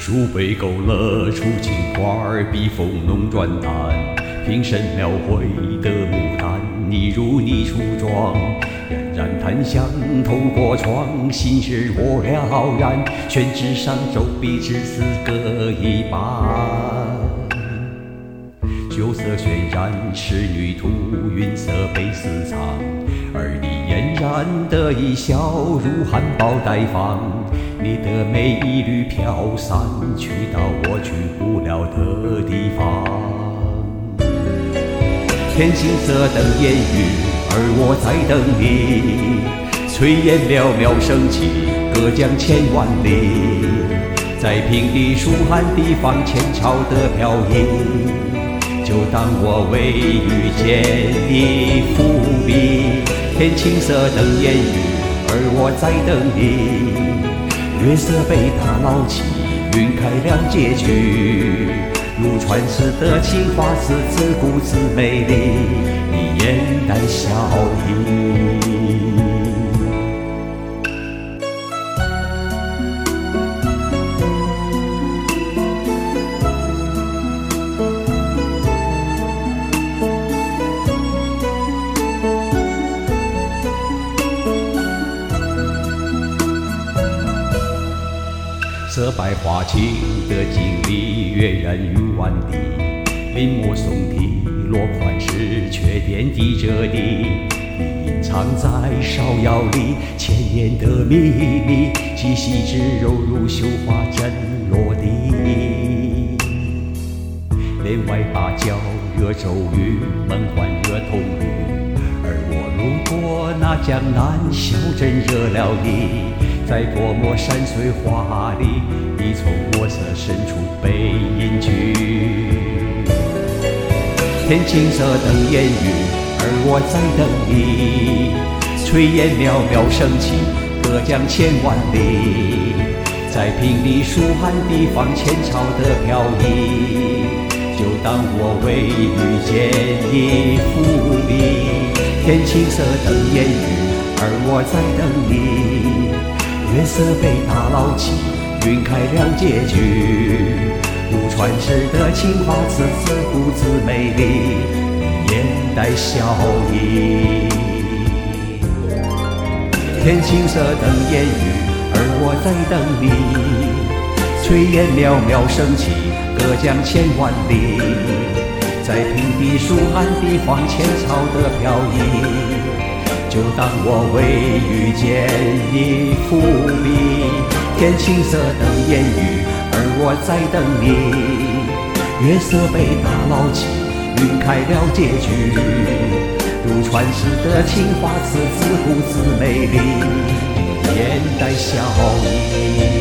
树被勾勒出青花，笔锋浓转淡，平生描绘的牡丹，一如你初妆。冉冉檀香透过窗，心事我了然，宣纸上骤笔只似各一半。酒色渲染仕女图，云色被私藏，而你嫣然的一笑如含苞待放。你的美一缕飘散，去到我去不了的地方。天青色等烟雨，而我在等你。炊烟袅袅升起，隔江千万里。在平地疏寒地方，前朝的飘逸，就当我为遇见你伏笔。天青色等烟雨，而我在等你。月色被打捞起，晕开了结局。如传世的青花瓷，自顾自美丽，你眼带笑意。色白花青的经历，跃然于万地。临摹宋体，落款时却点滴着你。你隐藏在芍药里，千年的秘密，气息之柔如绣花针落地。帘外芭蕉惹骤雨，门环惹铜绿。而我路过那江南，小镇惹了你。在泼墨山水画里，你从墨色深处被隐居。天青色等烟雨，而我在等你。炊烟袅袅升起，隔江千万里。在平地疏寒地方，前朝的飘逸，就当我为遇见你伏笔。天青色等烟雨，而我在等你。月色被打捞起，晕开了结局。如传世的青花瓷，自顾自美丽，眼带笑意。天青色等烟雨，而我在等你。炊烟袅袅升起，隔江千万里。在平地疏寒地方，前朝的飘逸，就当我为遇见你伏笔。天青色等烟雨，而我在等你。月色被打捞起，晕开了结局。如传世的青花瓷，自顾自美丽，眼带笑意。